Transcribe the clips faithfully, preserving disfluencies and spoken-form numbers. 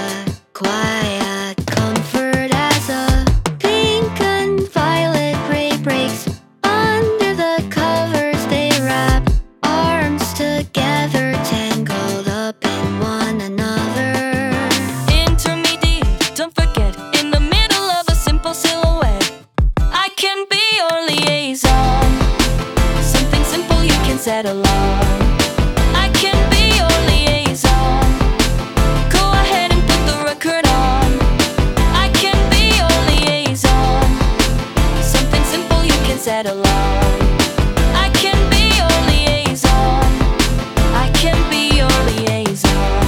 quiet, quiet comfort as a pink and violet ray breaks under the covers. They wrap arms together, tangled up in one another. Intermediate, don't forget, in the middle of a simple silhouette, I can be your liaison. Something simple you can settle on. I can be your liaison. Go ahead and put the record on. I can be your liaison. Something simple you can settle on. I can be your liaison. I can be your liaison.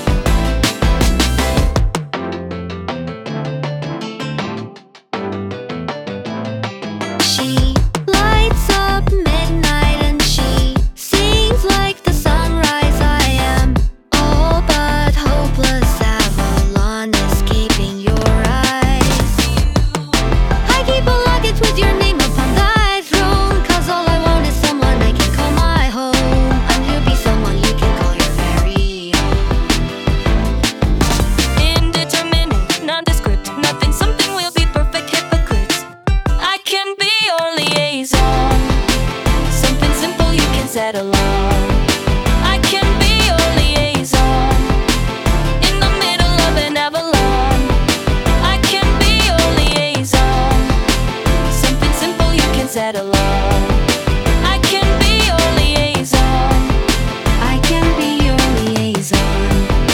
She lights up midnight and she sings like the sunrise. I am all but hopeless. Avalon escaping your eyes. I keep a luggage with your name upon thy throne, 'cause all I want is someone I can call my home. And you'll be someone you can call your very own. Indeterminate, nondescript, nothing, something, we'll be perfect hypocrites. I can be your liaison. Something simple you can settle on. I can be your liaison. In the middle of an Avalon, I can be your liaison. Something simple you can settle on. I can be your liaison. I can be your liaison.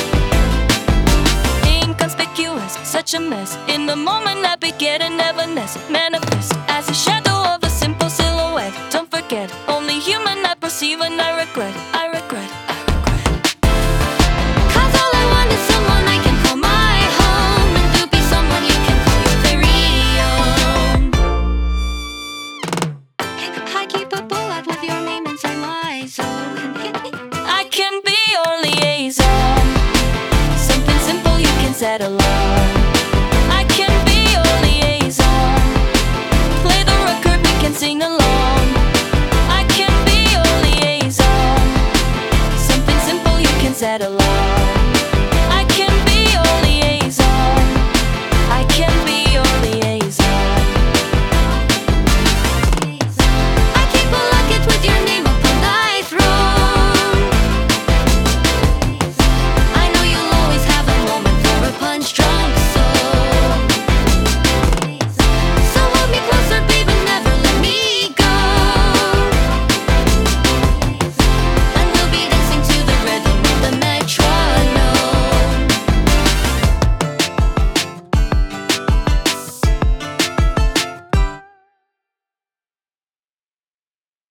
Inconspicuous, such a mess. In the moment I beget and never nest, manifest as a shadow of a simple silhouette. Don't forget, only human I perceive and I regret. I regret, I regret. 'Cause all I want is someone I can call my home, and to be someone you can call your very own. I keep a bullet with your name inside my soul. I can be your liaison. Something simple you can settle on.